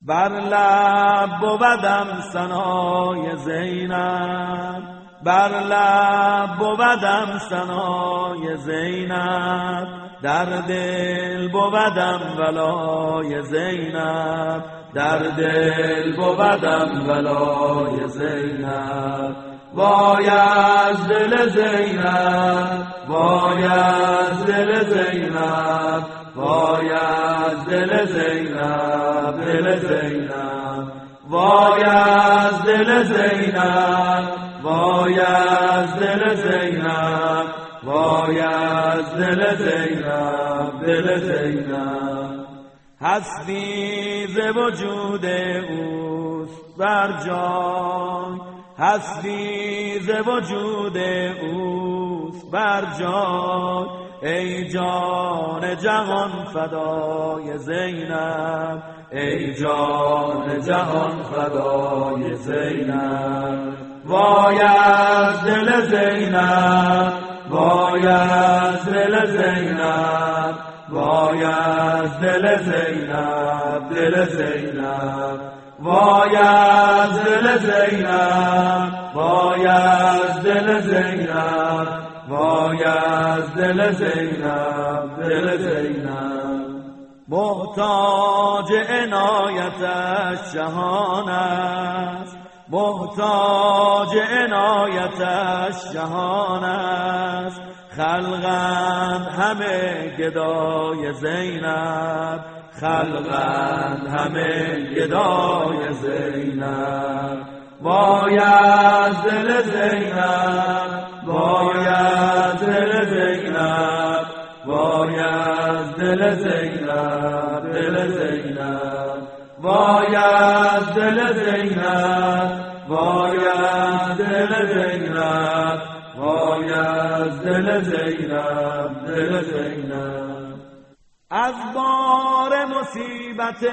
بر لب بودم ثنای زینب، بر لب بودم ثنای زینب، در دل بودم ولای زینب، در دل بودم ولای زینب. وای از دل زینب، وای از دل زینب، وای از دل زینب، دل زینب. وای از دل زینب، وای از دل زینب، وای از دل زینب، دل زینب. هستی ز وجود اوست بر جان، هستی ز وجود اوست بر جان. ای جان جهان فدای زینب، ای جان جهان فدای زینب. وای از دل زینب، وای از دل زینب، وای از دل زینب، دل زینب. وای از دل زینب، وای از دل زینب، وای از دل زینب، دل زینب. محتاج عنایتش جهان است، محتاج عنایتش جهان است. خلقند همه گدای زینب، خلقند همه گدای زینب. وای از دل زینب، وای از دل زینب، وای از دل زینب، دل زینب. وای از دل زینب، وای از دل زینب، وای از دل زینب، دل زینب. از بار مصیبت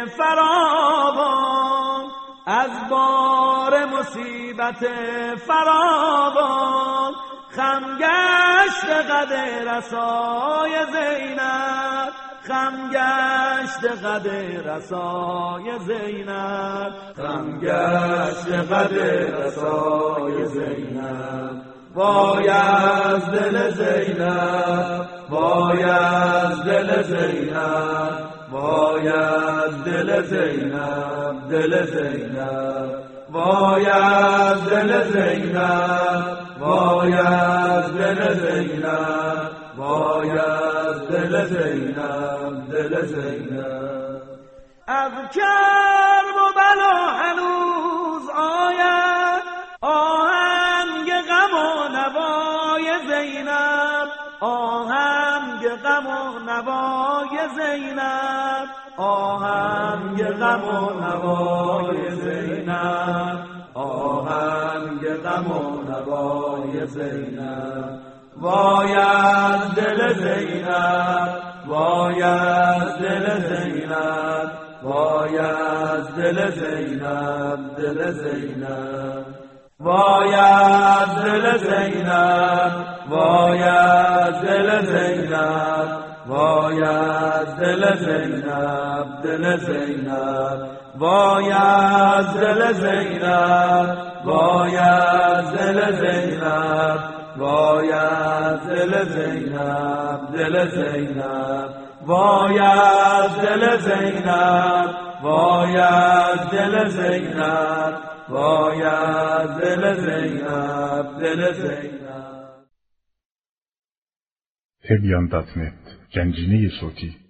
فراوان، از بار مصیبت فراوان، خم گشت قد رسای زینب، خم گشت قد رسای زینب، خم گشت قد رسای زینب. وای از دل زینب، وای از دل زینب، وای از دل زینب، دل زینب. وای از دل زینب، وای از دل زینب، وای از دل زینب، دل زینب. از کرب و بلا هنوز آید آهنگ غم و نوای زینب، آهنگ غم و نوای زینب، آهنگ غم و نوای زینب، آهنگ غم و نوای زینب. وای از دل زینب، وای از دل زینب، وای از دل زینب، دل زینب. وای از دل زینب، وای از دل زینب، وای از دل زینب، دل زینب. وای از دل زینب، وای از دل زینب، وای از دل زینب، دل زینب. وای از دل زینب، وای از دل زینب، وای از دل زینب، دل زینب. Tebyan.net Gencini Suti